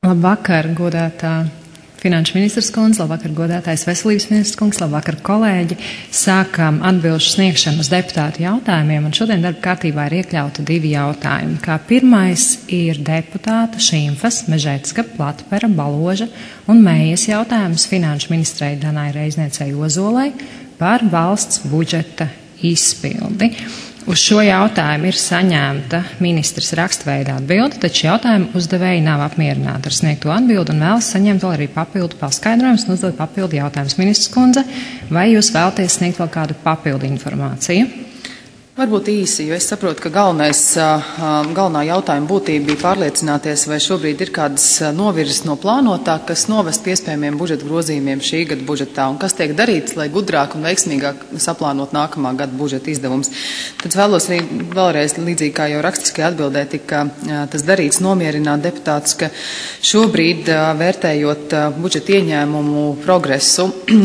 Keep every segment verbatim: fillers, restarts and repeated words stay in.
Labvakar, godātā finanšu ministrs kundze, labvakar, godātais veselības ministrs kungs, labvakar, kolēģi. Sākam atbilžu sniegšanu uz deputātu jautājumiem, un šodien darba kārtībā ir iekļauti divi jautājumi. Kā pirmais ir deputāta Šīmfas, Mežēcka, Platpera, Baloža un Mējas jautājums finanšu ministrei Danai Reizniecei Ozolai par valsts budžeta izpildi. Uz šo jautājumu ir saņemta ministrs rakstveidā atbildi, taču jautājumu uzdevēji nav apmierināti ar sniegto atbildi un vēlas saņemt vēl arī papildu paskaidrojumus un uzdot papildu jautājumus. Ministrs kundze, vai jūs vēlaties sniegt vēl kādu papildu informāciju? Varbūt īsi, jo es saprotu, ka galvenais, galvenā jautājuma būtība bija pārliecināties, vai šobrīd ir kādas novirzes no plānotā, kas novest pie iespējamiem budžeta grozījumiem šī gada budžetā, un kas tiek darīts, lai gudrāk un veiksmīgāk saplānot nākamā gada budžeta izdevums. Tad vēlos arī vēlreiz, līdzīgi kā jau rakstiskajā atbildē, tika tas darīts, nomierināt deputātus, ka šobrīd, vērtējot budžeta ieņēmumu progresu,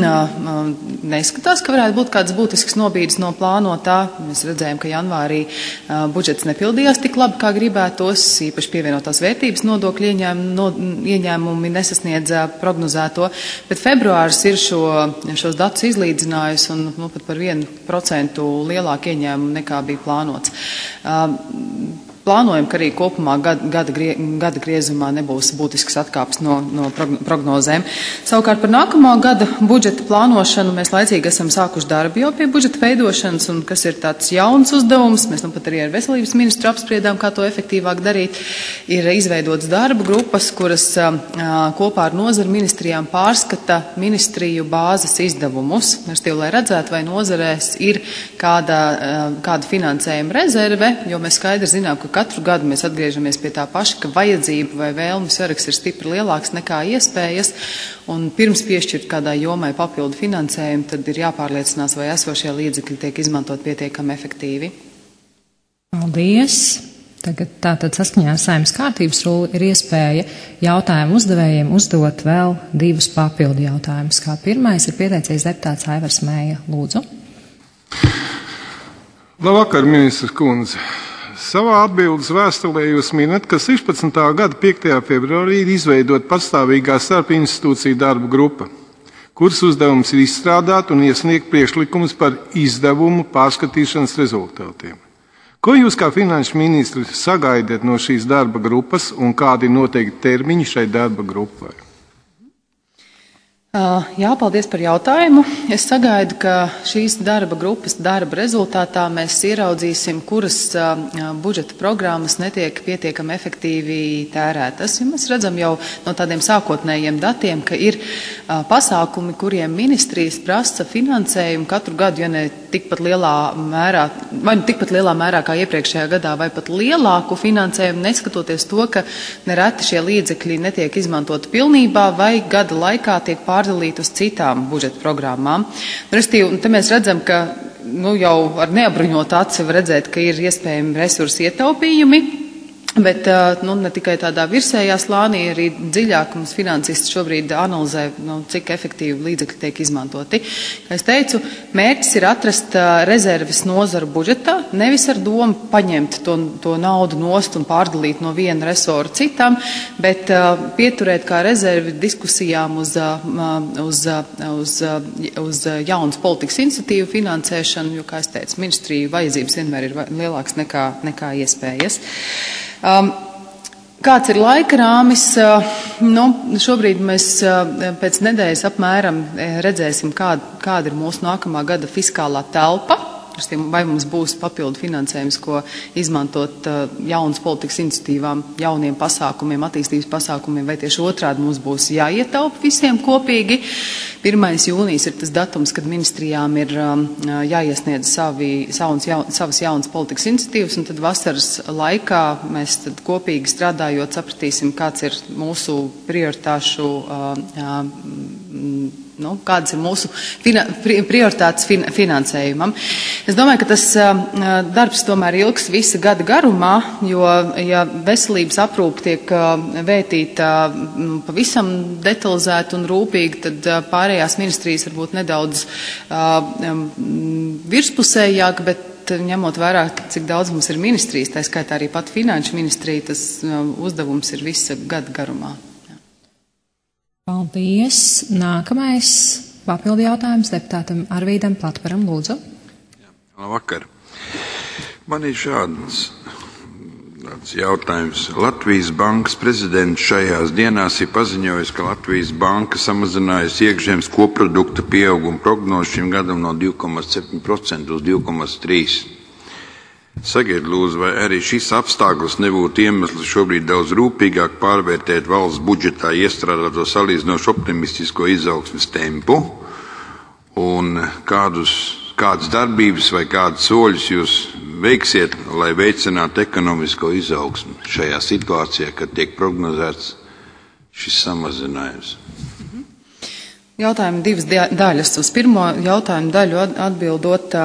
neizskatās, ka varētu būt kāds būtisks nobīdes no plānotā. Mēs redzējām, ka janvārī uh, budžets nepildījās tik labi, kā gribētos, īpaši pievienotās vērtības nodokļu ieņēmumi, no, ieņēmumi nesasniedz uh, prognozēto, bet februāris ir šo, šos datus izlīdzinājis un nu, pat par vienu procentu lielāku ieņēmumu nekā bija plānots. Uh, Plānojam, ka arī kopumā gada, gada, grie, gada griezumā nebūs būtisks atkāps no, no prognozēm. Savukārt par nākamo gada budžeta plānošanu mēs laicīgi esam sākuši darbu jau pie budžeta veidošanas, un kas ir tāds jauns uzdevums, mēs nu pat arī ar veselības ministru apspriedām, kā to efektīvāk darīt, ir izveidotas darba grupas, kuras a, kopā ar nozaru ministrijām pārskata ministriju bāzes izdevumus. Mēs tev, lai redzētu, vai nozarēs ir kāda, a, kāda finansējuma rezerve, jo mēs skaidri zinām, ka katru gadu mēs atgriežamies pie tā paša, ka vajadzība vai vēlmu saraksts ir stipri lielāks nekā iespējas, un pirms piešķirt kādai jomai papildu finansējumu, tad ir jāpārliecinās, vai esošie līdzekļi tiek izmantot pietiekami efektīvi. Paldies! Tagad tātad saskaņā ar Saeimas kārtības rulli ir iespēja jautājumu uzdevējiem uzdot vēl divus papildu jautājumus. Kā pirmais ir pieteicies deputāts Aivars Mēja. Lūdzu. Labvakar, ministrs kundze. Savā atbildes vēstulē jūs minat, ka sešpadsmitā gada piektajā februārī ir izveidot pastāvīgā starpinstitūciju darba grupa, kuras uzdevums ir izstrādāt un iesniegt priekšlikumus par izdevumu pārskatīšanas rezultātiem. Ko jūs kā finanšu ministri sagaidat no šīs darba grupas un kādi noteikti termiņi šai darba grupai? Jā, paldies par jautājumu. Es sagaidu, ka šīs darba grupas darba rezultātā mēs ieraudzīsim, kuras budžeta programmas netiek pietiekami efektīvi tērētas. Ja mēs redzam jau no tādiem sākotnējiem datiem, ka ir pasākumi, kuriem ministrijas prasa finansējumu katru gadu, ja ne tikpat lielā mērā, vai ne tikpat lielā mērā kā iepriekšējā gadā, vai pat lielāku finansējumu, neskatoties to, ka nereti šie līdzekļi netiek izmantoti pilnībā vai gada laikā tiek pārdalīti dalīt uz citām budžeta programmām. Restīvi, te mēs redzam, ka nu, jau ar neapbruņotu aci var redzēt, ka ir iespējami resursu ietaupījumi, bet nu, ne tikai tādā virsējā slānī, arī dziļāk mums finansisti šobrīd analizē, nu, cik efektīvi līdzekļi tiek izmantoti. Kā es teicu, mērķis ir atrast rezerves nozaru budžetā, nevis ar domu paņemt to, to naudu nost un pārdalīt no viena resora citam, bet uh, pieturēt kā rezervi diskusijām uz, uh, uz, uh, uz, uh, uz jaunas politikas iniciatīvu finansēšanu, jo, kā es teicu, ministriju vajadzības vienmēr ir lielāks nekā, nekā iespējas. Um, kāds ir laika rāmis? Uh, nu, šobrīd mēs uh, pēc nedēļas apmēram redzēsim, kāda, kāda ir mūsu nākamā gada fiskālā telpa. Vai mums būs papildu finansējums, ko izmantot uh, jaunas politikas iniciatīvām, jauniem pasākumiem, attīstības pasākumiem, vai tieši otrādi mums būs jāietaupa visiem kopīgi. pirmais jūnijas ir tas datums, kad ministrijām ir um, jāiesniedz savi, sauns, jaun, savas jaunas politikas iniciatīvas, un tad vasaras laikā mēs tad kopīgi strādājot sapratīsim, kāds ir mūsu prioritāšu uh, uh, Nu, kādas ir mūsu fina, prioritātes fin, finansējumam. Es domāju, ka tas uh, darbs tomēr ilgs visa gada garumā, jo, ja veselības aprūpe tiek uh, vētīta uh, pavisam detalizēti un rūpīgi, tad uh, pārējās ministrijas varbūt nedaudz uh, um, virspusējāk, bet ņemot vērā, cik daudz mums ir ministrijas, tā skaitā arī pat finanšu ministrija, tas uh, uzdevums ir visa gada garumā. Jā. Paldies. Nākamais papildu jautājums deputātam Arvīdam Platvaram, lūdzu. Jā, labvakar. Man ir šāds tāds jautājums. Latvijas bankas prezidents šajās dienās ir paziņojis, ka Latvijas banka samazinājusi iekšzemes koprodukta pieauguma prognozi šim gadam no divi komats septiņi procenti uz divi komats trīs procenti. Sakiet, lūdzu, vai arī šis apstākļus nebūtu iemesls šobrīd daudz rūpīgāk pārvērtēt valsts budžetā iestrādāto salīdzinoši optimistisko izaugsmes tempu un kādus, kādas darbības vai kādus soļus jūs veiksiet, lai veicinātu ekonomisko izaugsmu šajā situācijā, kad tiek prognozēts šis samazinājums? Jautājumi divas daļas. Uz pirmo jautājumu daļu atbildot,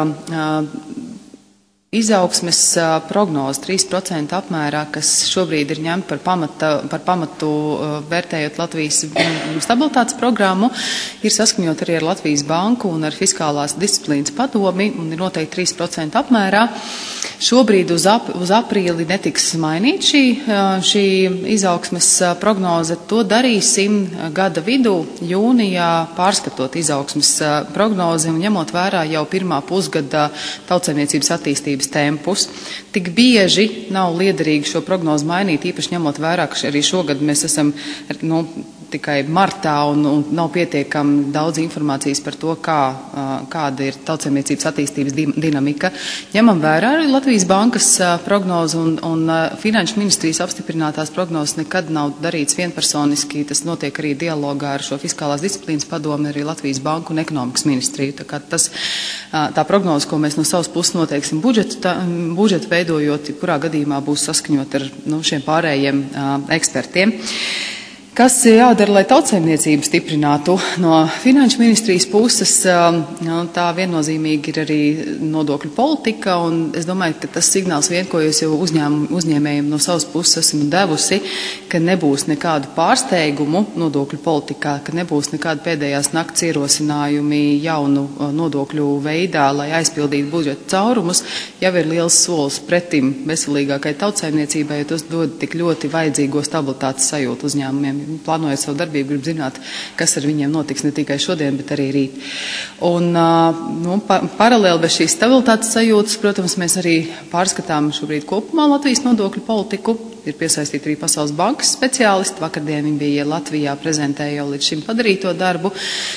izaugsmes prognoze trīs procenti apmērā, kas šobrīd ir ņemta par, pamata, par pamatu vērtējot Latvijas stabilitātes programmu, ir saskaņot arī ar Latvijas banku un ar fiskālās disciplīnas padomi un ir noteikti trīs procenti apmērā. Šobrīd uz, ap, uz aprīli netiks mainīt šī, šī izaugsmes prognoze. To darīsim gada vidū, jūnijā, pārskatot izaugsmes prognozi un ņemot vērā jau pirmā pusgada tautsaimniecības attīstības tempus. Tik bieži nav liederīgi šo prognozi mainīt, īpaši ņemot vērā, ka arī šogad mēs esam nu, tikai martā un, un nav pietiekami daudz informācijas par to, kā, kāda ir tautsaimniecības attīstības dinamika. Ņemam vērā arī Latvijas bankas prognozi un, un Finanšu ministrijas apstiprinātās prognozes nekad nav darīts vienpersoniski. Tas notiek arī dialogā ar šo fiskālās disciplīnas padomi, arī Latvijas banku un ekonomikas ministriju. Tā kā tas, tā prognoze, ko mēs no savas puses noteiksim budžetu, tā, budžetu veidojot, kurā gadījumā būs saskaņot ar nu, šiem pārējiem ekspertiem. Kas jādara, lai tautsaimniecību stiprinātu? No Finanšu ministrijas puses tā viennozīmīgi ir arī nodokļu politika, un es domāju, ka tas signāls vien, ko jūs jau uzņēm, uzņēmējiem no savas puses esmu devusi, ka nebūs nekādu pārsteigumu nodokļu politikā, ka nebūs nekādu pēdējās nakts ierosinājumi jaunu nodokļu veidā, lai aizpildītu budžeta caurumus, jau ir liels solis pretim veselīgākai tautsaimniecībai, jo tas dod tik ļoti vajadzīgo stabilitātes sajūtu uzņēmumiem. Plānojot savu darbību, grib zināt, kas ar viņiem notiks ne tikai šodien, bet arī rīt. Un nu, pa, paralēli bez šīs stabilitātes sajūtas, protams, mēs arī pārskatām šobrīd kopumā Latvijas nodokļu politiku. Ir piesaistīti arī Pasaules bankas speciālisti. Vakardien viņi bija Latvijā, prezentēja jau līdz šim padarīto darbu.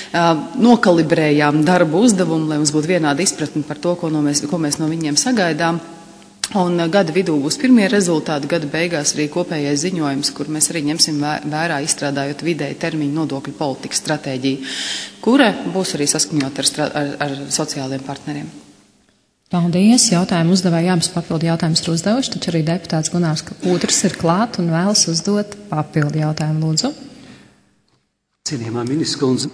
Nokalibrējām darbu uzdevumu, lai mums būtu vienāda izpratne par to, ko, no mēs, ko mēs no viņiem sagaidām. Un gada vidū būs pirmie rezultāti, gada beigās arī kopējais ziņojums, kur mēs arī ņemsim vērā izstrādājot vidēji termiņu nodokļu politikas stratēģiju, kura būs arī saskaņot ar, ar, ar sociālajiem partneriem. Paldies. Jautājumu uzdevēja Jānis papildu jautājumus ir uzdevuši, taču arī deputāts Gunārs Kūdrs ir klāt un vēlas uzdot papildu jautājumu. Lūdzu. Cienījamā ministra kundze,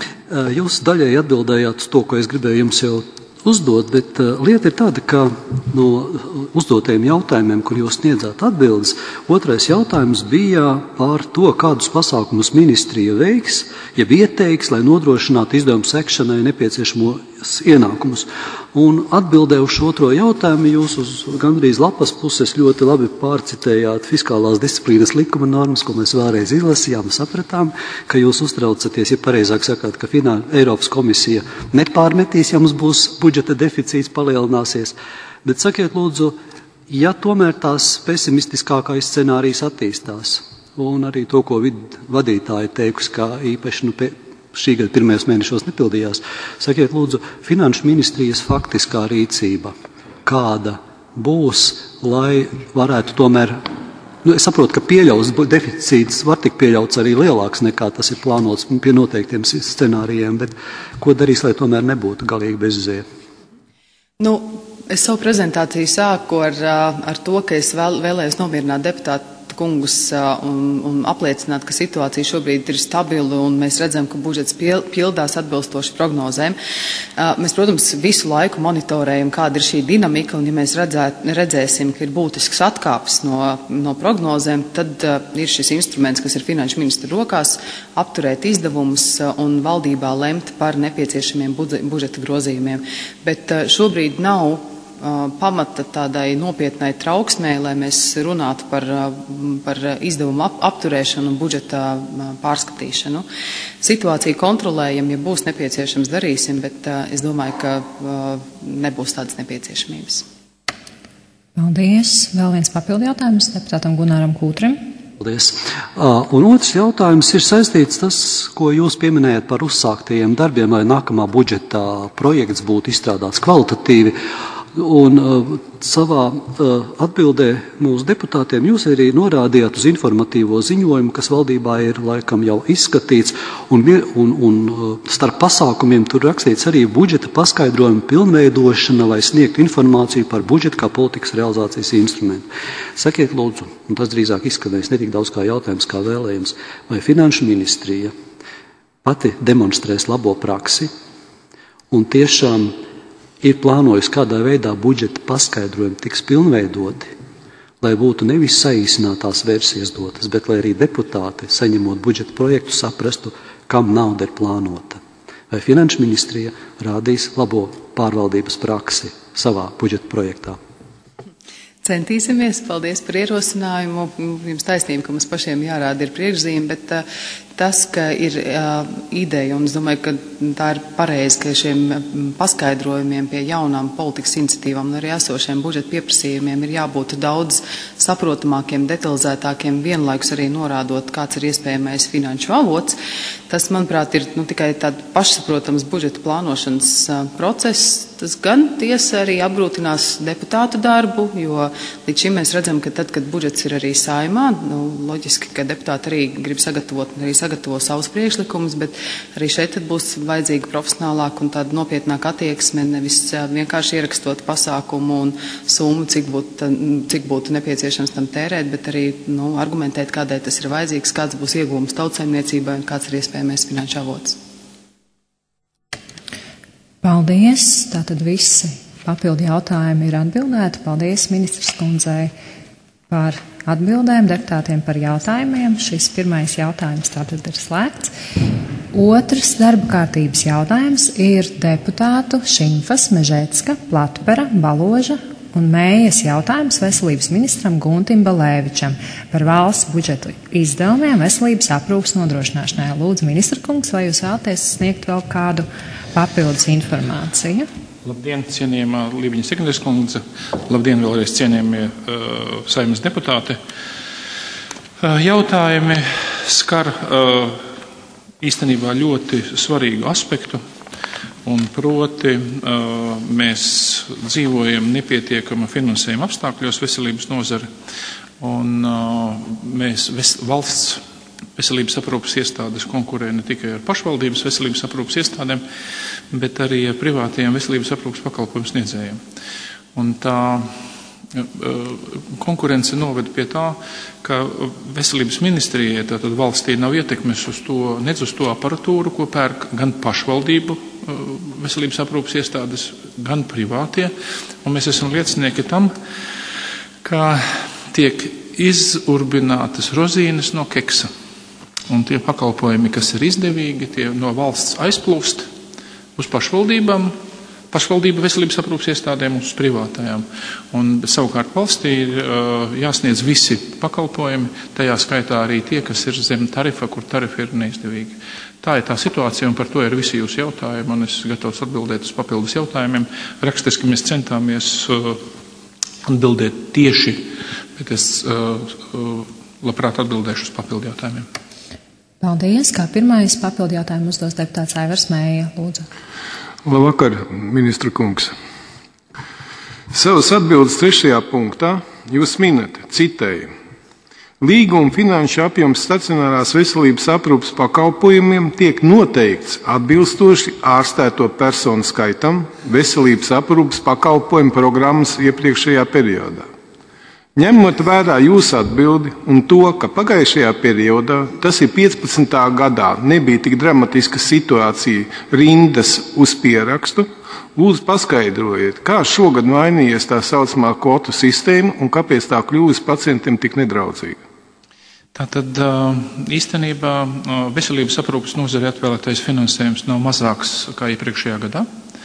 jūs daļai atbildējāt uz to, ko es gribēju jums jau uzdot, bet uh, lieta ir tāda, ka no uzdotajiem jautājumiem, kur jūs sniedzāt atbildes, otrais jautājums bija par to, kādus pasākumus ministrija veiks, ja ieteiks, lai nodrošinātu izdevumu sekšanai nepieciešamos ienākumus. Un atbildē uz šo otro jautājumu jūs uz gandrīz lapas puses ļoti labi pārcitējāt fiskālās disciplīnas likuma normas, ko mēs vēlreiz izlasījām, sapratām, ka jūs uztraucaties, ja pareizāk sakāt, ka Finā, Eiropas komisija nepārmetīs, ja mums būs budžeta deficīts palielināsies. Bet sakiet lūdzu, ja tomēr tās pesimistiskākais scenārijs attīstās, un arī to, ko vid, vadītāji teikusi, kā īpaši nu, pe, šī gada pirmajos mēnešos nepildījās, sakiet lūdzu, Finanšu ministrijas faktiskā rīcība, kāda būs, lai varētu tomēr, nu, es saprotu, ka pieļaus deficīts var tik pieļauts arī lielāks nekā tas ir plānots pie noteiktiem scenārijiem, bet ko darīs, lai tomēr nebūtu galīgi bezizēja? Nu, es savu prezentāciju sāku ar, ar to, ka es vēl, vēlējos nomierināt deputātu kungus un, un apliecināt, ka situācija šobrīd ir stabila un mēs redzam, ka budžets pildās atbilstoši prognozēm. Mēs, protams, visu laiku monitorējam, kāda ir šī dinamika, un ja mēs redzē, redzēsim, ka ir būtisks atkāpes no, no prognozēm, tad ir šis instruments, kas ir Finanšu ministra rokās, apturēt izdevumus un valdībā lemt par nepieciešamiem budžeta grozījumiem. Bet šobrīd nav pamata tādai nopietnai trauksmē, lai mēs runātu par, par izdevumu ap, apturēšanu un budžeta pārskatīšanu. Situāciju kontrolējam, ja būs nepieciešams, darīsim, bet es domāju, ka nebūs tādas nepieciešamības. Paldies. Vēl viens papildu jautājums deputātam Gunāram Kūtrim. Paldies. Un otrs jautājums ir saistīts tas, ko jūs pieminējat par uzsāktajiem darbiem, lai nākamā budžeta projekts būtu izstrādāts kvalitatīvi. Un uh, savā uh, atbildē mūsu deputātiem jūs arī norādījāt uz informatīvo ziņojumu, kas valdībā ir laikam jau izskatīts, un, un, un uh, starp pasākumiem tur rakstīts arī budžeta paskaidrojuma pilnveidošana, lai sniegtu informāciju par budžeta kā politikas realizācijas instrumentu. Sakiet lūdzu, un tas drīzāk izskanēs ne tik daudz kā jautājums, kā vēlējums, vai Finanšu ministrija pati demonstrēs labo praksi un tiešām ir plānojis, kādā veidā budžeta paskaidrojumi tiks pilnveidoti, lai būtu nevis saīsinātās versijas dotas, bet lai arī deputāti, saņemot budžeta projektu, saprastu, kam nauda ir plānota. Vai Finanšu ministrija rādīs labo pārvaldības praksi savā budžeta projektā? Centīsimies. Paldies par ierosinājumu. Jums taisnība, ka mums pašiem jārāda ir priekšzīme, bet uh, tas, ka ir uh, ideja, un es domāju, ka tā ir pareizi, ka šiem paskaidrojumiem pie jaunām politikas iniciatīvām un arī esošiem budžeta pieprasījumiem ir jābūt daudz saprotamākiem, detalizētākiem, vienlaikus arī norādot, kāds ir iespējamais finanšu avots. Tas, manuprāt, ir nu, tikai tāds pašsaprotams budžeta plānošanas uh, process. Tas gan tiesa arī apgrūtinās deputātu darbu, jo līdz šim mēs redzam, ka tad, kad budžets ir arī saimā, nu, loģiski, ka deputāti arī grib sagatavot, arī sagatavo savus priekšlikumus, bet arī šeit tad būs vajadzīga profesionālāka un tāda nopietnāka attieksme, nevis vienkārši ierakstot pasākumu un summu, cik būtu, cik būtu nepieciešams tam tērēt, bet arī nu, argumentēt, kādēļ tas ir vajadzīgs, kāds būs iegūms tautsaimniecībai un kāds ir iespējamais finanšu avots. Paldies. Tātad visi papildu jautājumi ir atbildēti. Paldies ministrs kundzei par atbildēm, deputātiem par jautājumiem. Šis pirmais jautājums tātad ir slēgts. Otrs darba kārtības jautājums ir deputātu Šimfas, Mežēcka, Platpera, Baloža un Mējas jautājums veselības ministram Guntim Balēvičam par valsts budžetu izdevumiem veselības aprūpas nodrošināšanai. Lūdzu, ministra kungs, vai jūs vēlaties sniegt vēl kādu papildus informāciju? Labdien, cienījamā Lībiņas Ignatis kundze. Labdien, vēlreiz cienījamie uh, saimnes deputāti. Uh, jautājumi skar uh, īstenībā ļoti svarīgu aspektu, un proti uh, mēs dzīvojam nepietiekama finansējuma apstākļos veselības nozare, un uh, mēs ves, valsts veselības aprūpas iestādes konkurē ne tikai ar pašvaldības veselības aprūpas iestādēm, bet arī ar privātajiem veselības aprūpas pakalpojumu sniedzējiem. Un tā konkurence noved pie tā, ka veselības ministrijai, tātad valstī, nav ietekmes uz to, nedz uz to aparatūru, ko pērk gan pašvaldību veselības aprūpas iestādes, gan privātie. Un mēs esam liecinieki tam, ka tiek izurbinātas rozīnes no keksa. Un tie pakalpojumi, kas ir izdevīgi, tie no valsts aizplūst uz pašvaldībām, pašvaldību veselības aprūpas iestādēm un uz privātajām. Un savukārt valstī ir uh, jāsniedz visi pakalpojumi, tajā skaitā arī tie, kas ir zem tarifa, kur tarifa ir neizdevīgi. Tā ir tā situācija, un par to ir visi jūsu jautājumi, un es gatavs atbildēt uz papildus jautājumiem. Rakstiski mēs centāmies uh, atbildēt tieši, bet es uh, uh, labprāt atbildēšu uz papildu jautājumiem. Paldies. Kā pirmais papildu jautājumu uzdos deputāts Aivars Mēja. Lūdzu. Labvakar, ministra kungs. Savas atbildes trešajā punktā jūs minat, citēju, līguma finanšu apjoms stacionārās veselības aprūpas pakalpojumiem tiek noteikts atbilstoši ārstēto personu skaitam veselības aprūpas pakalpojumu programmas iepriekšējā periodā. Ņemot vērā jūsu atbildi un to, ka pagājušajā periodā, tas ir piecpadsmitā gadā, nebija tik dramatiska situācija rindas uz pierakstu, lūdzu paskaidrojiet, kā šogad mainījies tā saucamā kvotu sistēma un kāpēc tā kļuvusi pacientiem tik nedraudzīga? Tātad īstenībā veselības aprūpas nozare atvēlētais finansējums nav mazāks kā iepriekšējā gadā.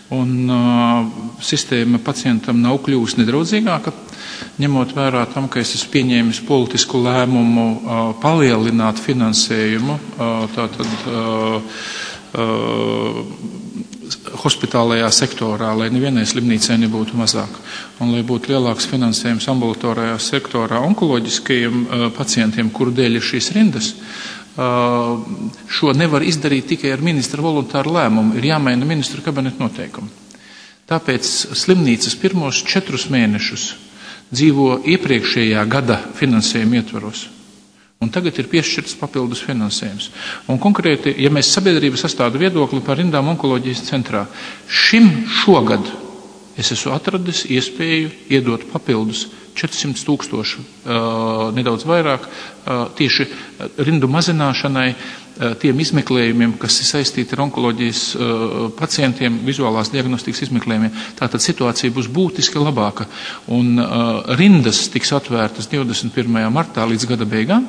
un uh, sistēma pacientam nav kļuvusi nedraudzīgāka, ņemot vērā tam, ka es esmu pieņēmis politisku lēmumu uh, palielināt finansējumu, uh, tātad uh, uh, hospitālajā sektorā, lai nevienai slimnīcai nebūtu mazāk, un lai būtu lielāks finansējums ambulatorajā sektorā onkoloģiskajiem uh, pacientiem, kuru dēļ ir šīs rindas. Uh, šo nevar izdarīt tikai ar ministra voluntāru lēmumu, ir jāmaina ministru kabineta noteikumi. Tāpēc slimnīcas pirmos četrus mēnešus dzīvo iepriekšējā gada finansējuma ietvaros, un tagad ir piešķirts papildus finansējums. Un konkrēti, ja mēs sabiedrība sastādu viedokli par rindām onkoloģijas centrā, šim šogad es esmu atradis iespēju iedot papildus četrsimt tūkstoši, uh, nedaudz vairāk, uh, tieši rindu mazināšanai, uh, tiem izmeklējumiem, kas ir saistīti ar onkoloģijas uh, pacientiem, vizuālās diagnostikas izmeklējumiem. Tātad situācija būs būtiski labāka, un uh, rindas tiks atvērtas divdesmit pirmajā martā līdz gada beigām,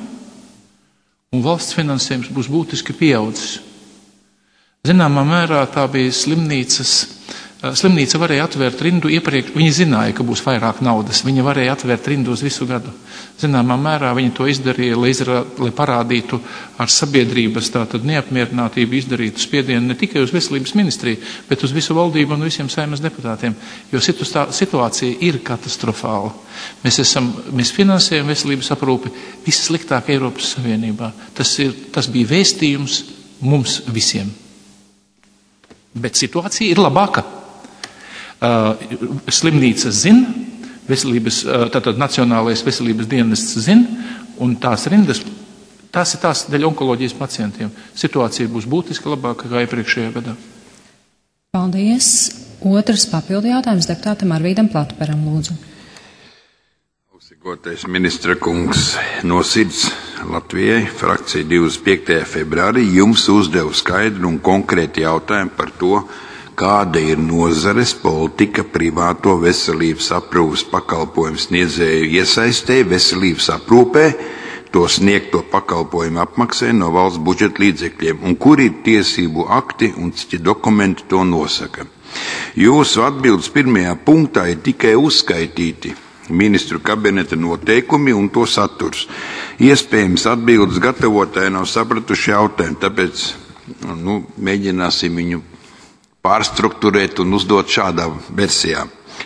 un valsts finansējums būs būtiski pieaudzis. Zināmā mērā tā bija slimnīcas. Slimnīca varēja atvērt rindu iepriekš, viņi zināja, ka būs vairāk naudas, viņi varēja atvērt rindu uz visu gadu. Zināmā mērā viņi to izdarīja, lai, izrā, lai parādītu ar sabiedrības tātad neapmierinātību, izdarītu spiedienu ne tikai uz veselības ministriju, bet uz visu valdību un visiem Saeimas deputātiem, jo situācija ir katastrofāla. Mēs, esam, mēs finansējam veselības aprūpi vissliktāk Eiropas Savienībā. Tas, ir, tas bija vēstījums mums visiem. Bet situācija ir labāka. Uh, slimnīca zina, veselības, uh, tātad Nacionālais veselības dienests zina, un tās rindas, tās ir tās dēļ onkoloģijas pacientiem. Situācija būs būtiski labāka kā iepriekšējā gadā. Paldies. Otrs papildu jautājums deputātam Arvīdam Platperam, lūdzu. Augstākais ministra kungs, no sirds Latvijai, frakcija divdesmit piektajā februārī jums uzdeva skaidru un konkrēti jautājumu par to, kāda ir nozares politika privāto veselības aprūpes pakalpojumu sniedzēju iesaistē veselības aprūpē, to sniegto pakalpojumu apmaksē no valsts budžeta līdzekļiem, un kur ir tiesību akti un citi dokumenti to nosaka. Jūsu atbildes pirmajā punktā ir tikai uzskaitīti ministru kabineta noteikumi un to saturs. Iespējams, atbildes gatavotāji nav sapratuši jautājumu, tāpēc nu, mēģināsim viņu pārstrukturēt un uzdot šādā versijā.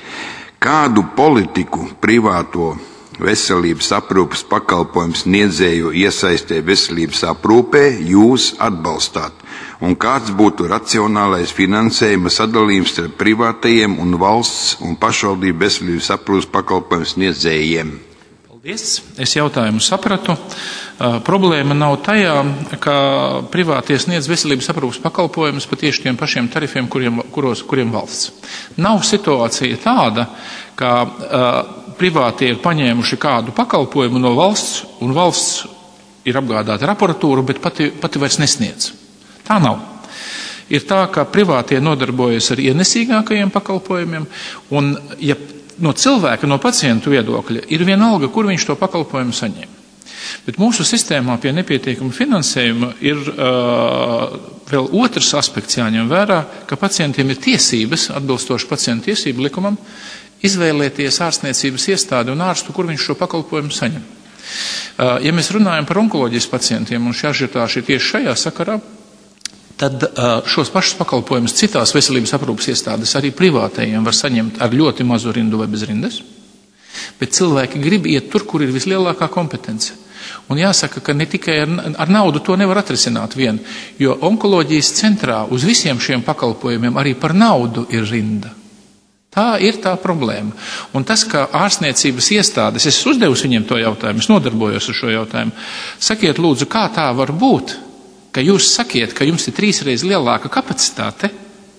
Kādu politiku privāto veselības aprūpes pakalpojumu sniedzēju iesaistē veselības aprūpē jūs atbalstāt? Un kāds būtu racionālais finansējuma sadalījums starp privātajiem un valsts un pašvaldību veselības aprūpes pakalpojumu sniedzējiem? Paldies. Es jautājumu sapratu. Uh, problēma nav tajā, ka privātie sniedz veselības aprūpes pakalpojumus pa tieši tiem pašiem tarifiem, kuriem, kuros, kuriem valsts. Nav situācija tāda, ka uh, privātie ir paņēmuši kādu pakalpojumu no valsts, un valsts ir apgādāta ar aparatūru, bet pati, pati vairs nesniedz. Tā nav. Ir tā, ka privātie nodarbojas ar ienesīgākajiem pakalpojumiem, un ja no cilvēka, no pacientu viedokļa ir vienalga, kur viņš to pakalpojumu saņem. Bet mūsu sistēmā pie nepietiekama finansējuma ir uh, vēl otrs aspekts jāņem vērā, ka pacientiem ir tiesības, atbilstoši pacientu tiesību likumam, izvēlēties ārstniecības iestādi un ārstu, kur viņš šo pakalpojumu saņem. Uh, ja mēs runājam par onkoloģijas pacientiem, un šī ažiotāža ir tieši šajā sakarā, tad uh, šos pašus pakalpojumus citās veselības aprūpes iestādes arī privātajiem var saņemt ar ļoti mazu rindu vai bez rindas, bet cilvēki grib iet tur, kur ir vislielākā kompetence. Un jāsaka, ka ne tikai ar, ar naudu to nevar atrisināt vien, jo onkoloģijas centrā uz visiem šiem pakalpojumiem arī par naudu ir rinda. Tā ir tā problēma. Un tas, ka ārstniecības iestādes, es uzdevusi viņiem to jautājumu, es nodarbojos ar šo jautājumu, sakiet lūdzu, kā tā var būt, ka jūs sakiet, ka jums ir trīsreiz lielāka kapacitāte,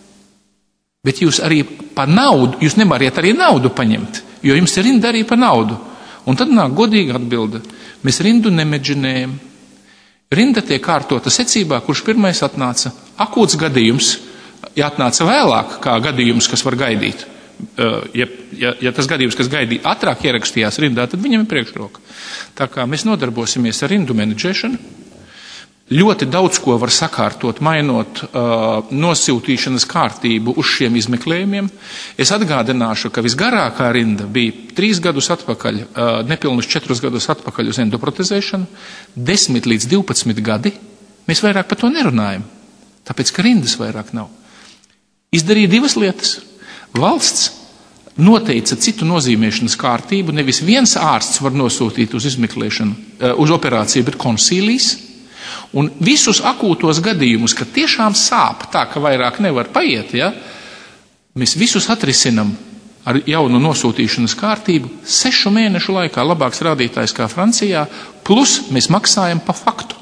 bet jūs arī pa naudu, jūs nevariet arī naudu paņemt, jo jums ir rinda arī pa naudu. Un tad nāk godīga atbilde. Mēs rindu nemedžinējam. Rinda tiek kārtota secībā, kurš pirmais atnāca. Akūts gadījums, ja atnāca vēlāk kā gadījums, kas var gaidīt. Ja, ja, ja tas gadījums, kas gaidīja ātrāk ierakstījās rindā, tad viņam ir priekšroka. Tā kā mēs nodarbosimies ar rindu menedžēšanu, Ļoti daudz ko var sakārtot, mainot uh, nosūtīšanas kārtību uz šiem izmeklējumiem. Es atgādināšu, ka visgarākā rinda bija trīs gadus atpakaļ, uh, nepilnus četrus gadus atpakaļ uz endoprotezēšanu, desmit līdz divpadsmit gadi. Mēs vairāk par to nerunājam, tāpēc, ka rindas vairāk nav. Izdarīja divas lietas. Valsts noteica citu nozīmēšanas kārtību, nevis viens ārsts var nosūtīt uz izmeklēšanu, uh, uz operāciju, bet konsīlijas. Un visus akūtos gadījumus, kad tiešām sāp tā, ka vairāk nevar paiet, ja, mēs visus atrisinam ar jaunu nosūtīšanas kārtību sešu mēnešu laikā, labāks rādītājs kā Francijā, plus mēs maksājam pa faktu.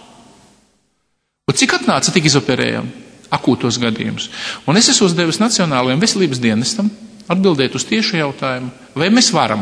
Un cik atnāca, tik izoperējam akūtos gadījumus. Un es esmu uzdevis Nacionālajiem veselības dienestam atbildēt uz tiešu jautājumu, vai mēs varam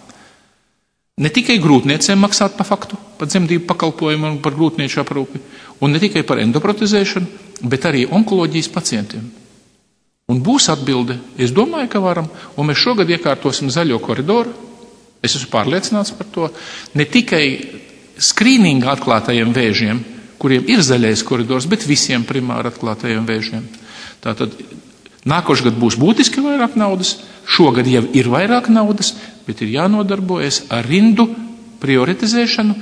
ne tikai grūtniecēm maksāt pa faktu, par dzemdību pakalpojumu un par grūtnieču aprūpi, un ne tikai par endoprotezēšanu, bet arī onkoloģijas pacientiem. Un būs atbilde, es domāju, ka varam, un mēs šogad iekārtosim zaļo koridoru, es esmu pārliecināts par to, ne tikai skrīninga atklātajiem vēžiem, kuriem ir zaļais koridors, bet visiem primāri atklātajiem vēžiem. Tātad nākošgad būs būtiski vairāk naudas, šogad jau ir vairāk naudas, bet ir jānodarbojas ar rindu prioritizēšanu.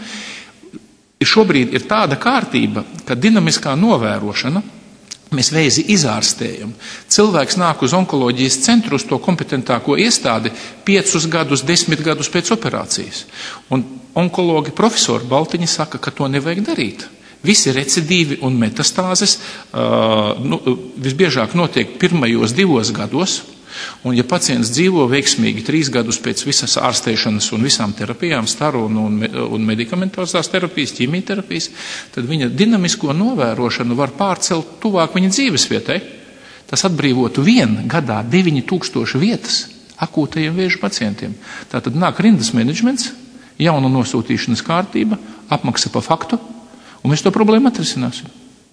Šobrīd ir tāda kārtība, ka dinamiskā novērošana, mēs vēzi izārstējam. Cilvēks nāk uz onkoloģijas centru, uz to kompetentāko iestādi piecus gadus, desmit gadus pēc operācijas. Un onkologi profesori Baltiņi saka, ka to nevajag darīt. Visi recidīvi un metastāzes uh, nu, visbiežāk notiek pirmajos divos gados, un ja pacients dzīvo veiksmīgi trīs gadus pēc visas ārstēšanas un visām terapijām, staru un, un, un medikamentozās terapijas, ķīmijterapijas, tad viņa dinamisko novērošanu var pārcelt tuvāk viņa dzīvesvietai. Tas atbrīvotu vien gadā deviņi tūkstoši vietas akūtajiem vēža pacientiem. Tātad nāk rindas menedžments, jauna nosūtīšanas kārtība, apmaksa pa faktu, un mēs to problēmu atrisināsim.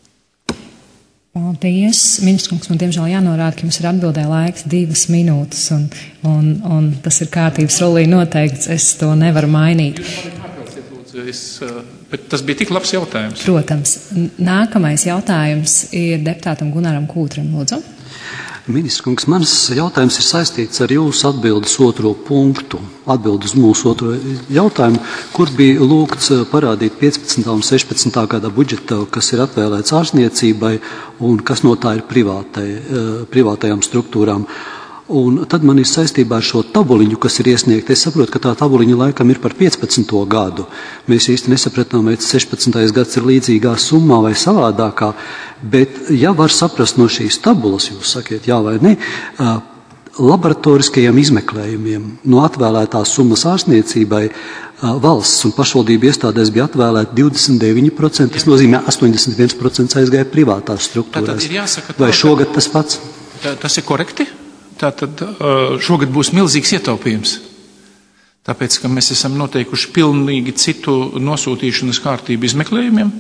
Paldies. Ministrs kungs, man diemžēl jānorāda, ka jums ir atbildē laiks divas minūtes, un, un, un tas ir kārtības rullī noteikts. Es to nevaru mainīt. Es, bet tas bija tik labs jautājums. Protams. Nākamais jautājums ir deputātam Gunaram Kūtram. Lūdzu. Ministrs kungs, mans jautājums ir saistīts ar jūsu atbildes otro punktu, atbildes uz mūsu otro jautājumu, kur bija lūgts parādīt piecpadsmitā un sešpadsmitā gada budžeta, kas ir atvēlēts ārstniecībai un kas no tā ir privātai, privātajām struktūrām. Un tad man ir saistībā ar šo tabuliņu, kas ir iesniegta. Es saprotu, ka tā tabuliņa laikam ir par piecpadsmito gadu. Mēs īsti nesapratām, vai sešpadsmitais gads ir līdzīgā summā vai savādākā, bet ja var saprast no šīs tabulas, jūs sakiet jā vai ne, laboratoriskajiem izmeklējumiem no atvēlētās summas ārstniecībai valsts un pašvaldību iestādēs bija atvēlēti divdesmit deviņi procenti, tas nozīmē astoņdesmit viens procents aizgāja privātās struktūrās. Jāsaka, vai šogad tas pats? Tā, tas ir korekti? Tātad šogad būs milzīgs ietaupījums, tāpēc, ka mēs esam noteikuši pilnīgi citu nosūtīšanas kārtību izmeklējumiem.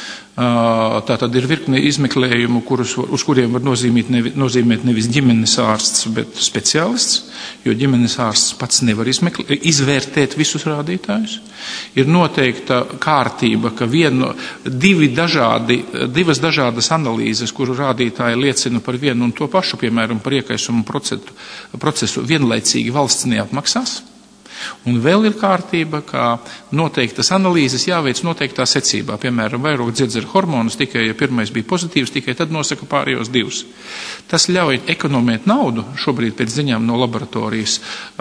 Tātad ir virkne izmeklējumu, kurus, uz kuriem var nozīmēt, nevi, nozīmēt nevis ģimenes ārsts, bet speciālists, jo ģimenes ārsts pats nevar izmeklē, izvērtēt visus rādītājus. Ir noteikta kārtība, ka vienu, divi dažādi, divas dažādas analīzes, kuru rādītāji liecina par vienu un to pašu, piemēram, par iekaisumu procesu, procesu vienlaicīgi valsts neapmaksās. Un vēl ir kārtība, ka noteiktas analīzes jāveic noteiktā secībā. Piemēram, vairāk dziedzera hormonus, tikai ja pirmais bija pozitīvs, tikai tad nosaka pārējos divus. Tas ļauj ekonomēt naudu šobrīd pēc ziņām no laboratorijas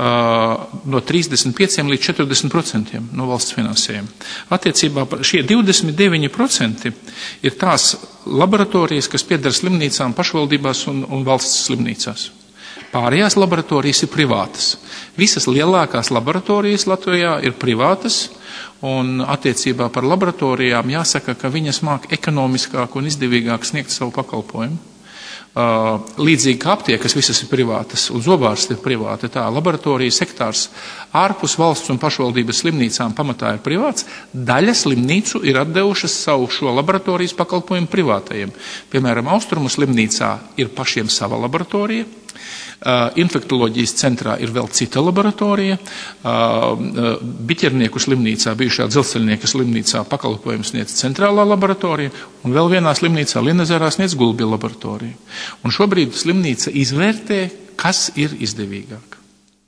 no trīsdesmit pieciem līdz četrdesmit procentiem no valsts finansējuma. Attiecībā par šie divdesmit deviņi procenti ir tās laboratorijas, kas pieder slimnīcām, pašvaldībās un, un valsts slimnīcās. Pārējās laboratorijas ir privātas. Visas lielākās laboratorijas Latvijā ir privātas, un attiecībā par laboratorijām jāsaka, ka viņas māk ekonomiskāk un izdevīgāk sniegt savu pakalpojumu. Līdzīgi kā aptiekas visas ir privātas un zobārsti ir privāti, tā laboratorija sektārs ārpus valsts un pašvaldības slimnīcām pamatā ir privāts. Daļa slimnīcu ir atdevušas savu šo laboratorijas pakalpojumu privātajiem. Piemēram, Austrumu slimnīcā ir pašiem sava laboratorija, Uh, infektoloģijas centrā ir vēl cita laboratorija. Uh, uh, Biķernieku slimnīcā, bijušā Dzelzceļnieku slimnīcā pakalpojums sniedz centrālā laboratorija, un vēl vienā slimnīcā Linnezerā sniedz Gulbja laboratorija. Un šobrīd slimnīca izvērtē, kas ir izdevīgāk.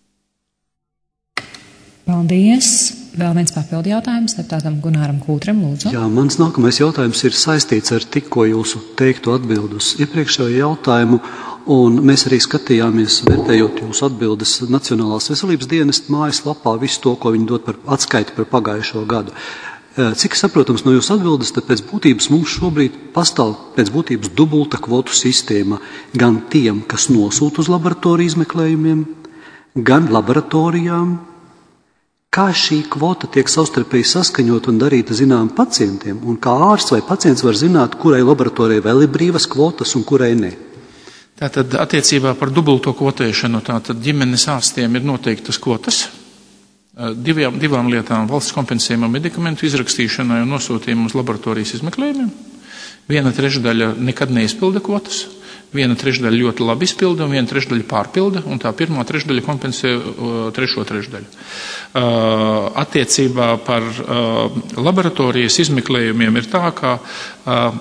Paldies! Vēl viens papildu jautājums deputātam Gunāram Kūtram, lūdzu. Jā, mans nākamais jautājums ir saistīts ar tikko jūsu teikto atbildus iepriekšējo jautājumu, un mēs arī skatījāmies, vērtējot jūsu atbildes Nacionālās veselības dienesta mājaslapā, visu to, ko viņi dod par atskaiti par pagājušo gadu. Cik saprotams no jūsu atbildes, tad pēc būtības mums šobrīd pastāv pēc būtības dubulta kvotu sistēma gan tiem, kas nosūta uz laboratoriju izmeklējumiem, gan laboratorijām. Kā šī kvota tiek savstarpēji saskaņot un darīta zinām pacientiem, un kā ārsts vai pacients var zināt, kurai laboratorijai vēl ir brīvas kvotas un kurai ne? Tātad attiecībā par dubulto kvotēšanu, tātad ģimenes ārstiem ir noteiktas kvotas. Divām, divām lietām - valsts kompensējuma medikamentu izrakstīšanai un nosūtījumu uz laboratorijas izmeklējumiem. Viena trešdaļa nekad neizpilda kvotas. Viena trešdaļa ļoti labi izpilda un viena trešdaļa pārpilda, un tā pirmā trešdaļa kompensē uh, trešo trešdaļu. Uh, attiecībā par uh, laboratorijas izmeklējumiem ir tā, ka uh,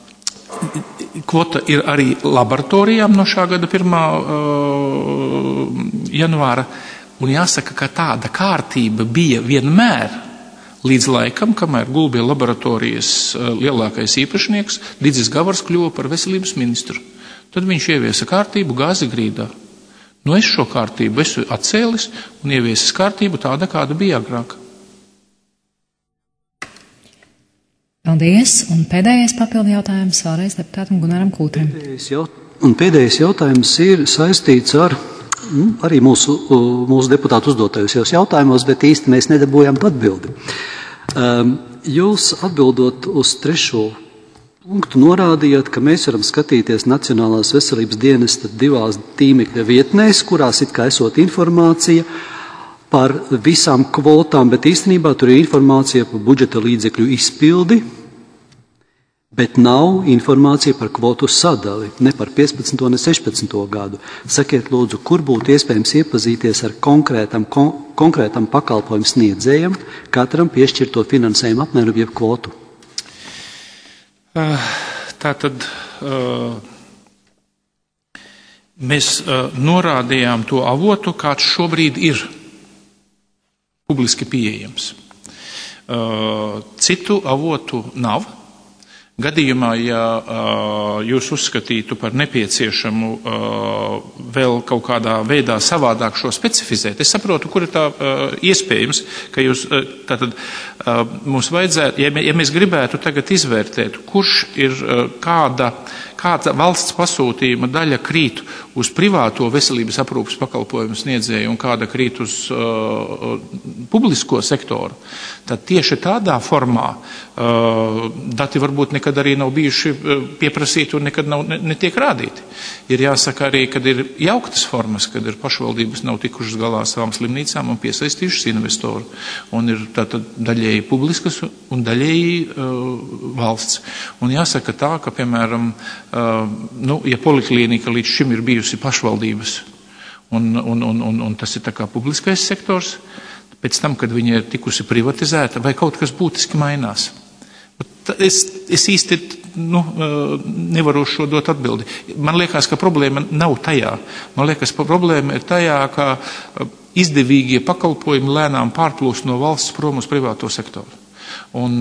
kvota ir arī laboratorijām no šā gada pirmā uh, janvāra, un jāsaka, ka tāda kārtība bija vienmēr līdz laikam, kamēr Gulbja laboratorijas uh, lielākais īpašnieks Didzis Gavars kļuva par veselības ministru. Tad viņš ieviesa kārtību gāzi grīdā. Nu, es šo kārtību esmu atcēlis un ieviesis kārtību tāda, kāda bija agrāk. Paldies. Un pēdējais papildu jautājums vēlreiz deputātam Gunāram Kūtram. Pēdējais, jaut... un pēdējais jautājums ir saistīts ar nu, arī mūsu, mūsu deputātu uzdotajos jautājumos, bet īsti mēs nedabūjām atbildi. Um, jūs atbildot uz trešo punktu norādījāt, ka mēs varam skatīties Nacionālās veselības dienesta divās tīmekļa vietnēs, kurās it kā esot informācija par visām kvotām, bet īstenībā tur ir informācija par budžeta līdzekļu izpildi, bet nav informācija par kvotu sadali, ne par piecpadsmito, ne sešpadsmito gadu. Sakiet, lūdzu, kur būtu iespējams iepazīties ar konkrētam, kon, konkrētam pakalpojumu sniedzējam, katram piešķirto finansējumu apmēru jeb kvotu? Tātad mēs norādījām to avotu, kāds šobrīd ir publiski pieejams. Citu avotu nav. Gadījumā, ja jūs uzskatītu par nepieciešamu vēl kaut kādā veidā savādāk šo specifizēt, es saprotu, kur ir tā iespējams, ka jūs tātad mums vajadzētu, ja mēs gribētu tagad izvērtēt, kurš ir kāda, kāda valsts pasūtījuma daļa krīt uz privāto veselības aprūpas pakalpojumu sniedzēju un kāda krīt uz uh, publisko sektoru, tad tieši tādā formā uh, dati varbūt nekad arī nav bijuši pieprasīti un nekad nav, ne, netiek rādīti. Ir jāsaka arī, kad ir jauktas formas, kad ir pašvaldības nav tikušas galā savām slimnīcām un piesaistījušas investoru. Un ir tātad daļēji publiskas un daļēji uh, valsts. Un jāsaka tā, ka, piemēram, uh, nu, ja poliklīnika līdz šim ir bijusi pašvaldības un, un, un, un, un tas ir tā kā publiskais sektors, pēc tam, kad viņa ir tikusi privatizēta, vai kaut kas būtiski mainās. Es, es īsti nu, nevaru šo dot atbildi. Man liekas, ka problēma nav tajā. Man liekas, ka problēma ir tajā, ka izdevīgie pakalpojumi lēnām pārplūst no valsts prom uz privāto sektoru. Un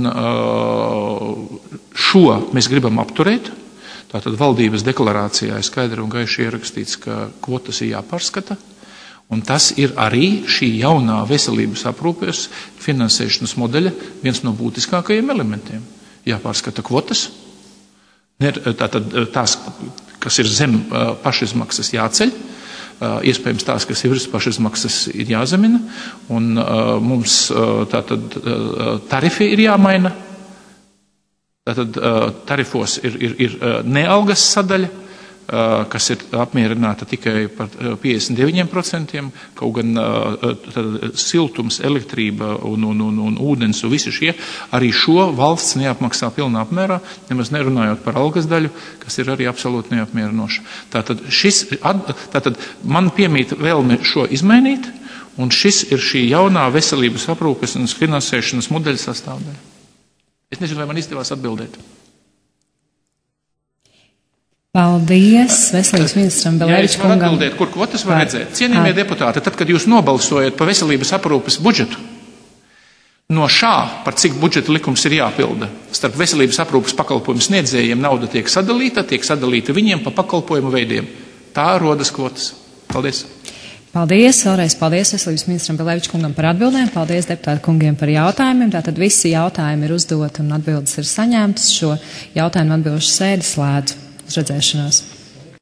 šo mēs gribam apturēt. Tātad valdības deklarācijā ir skaidri un gaiši ierakstīts, ka kvotas ir jāpārskata. Un tas ir arī šī jaunā veselības aprūpes finansēšanas modeļa viens no būtiskākajiem elementiem. Jāpārskata kvotas. Tātad tās, kas ir zem pašizmaksas, jāceļ. Iespējams tās, kas ir virs pašizmaksas, ir jāzemina. Un mums tātad tarifi ir jāmaina. Tātad tarifos ir, ir, ir nealgas sadaļa kas ir apmierināta tikai par piecdesmit deviņiem procentiem, kaut gan tad, siltums, elektrība un, un, un, un ūdens un visi šie, arī šo valsts neapmaksā pilnā apmērā, nemaz nerunājot par algas daļu, kas ir arī absolūti neapmierinoša. Tātad, šis, tātad man piemīt vēlme šo izmainīt, un šis ir šī jaunā veselības aprūpes un finansēšanas modeļa sastāvdaļa. Es nezinu, vai man izdevās atbildēt. Paldies veselības ministram Belēviča kungam. Jā, es varu atbildēt, kur ko tas var redzēt. Cienījamie deputāti, tad, kad jūs nobalsojat par veselības aprūpes budžetu, no šā, par cik budžeta likums ir jāpilda, starp veselības aprūpes pakalpojumu sniedzējiem nauda tiek sadalīta, tiek sadalīta viņiem pa pakalpojumu veidiem. Tā rodas kvotas. Paldies. Paldies, vēlreiz paldies veselības ministram Belēviča kungam par atbildēm, paldies deputātu kungiem par jautājumiem. Tātad visi jautājumi ir uzdoti un atbildes ir saņemtas. Šo jautājumu atbilžu sēdi slēdzu. Uz redzēšanos.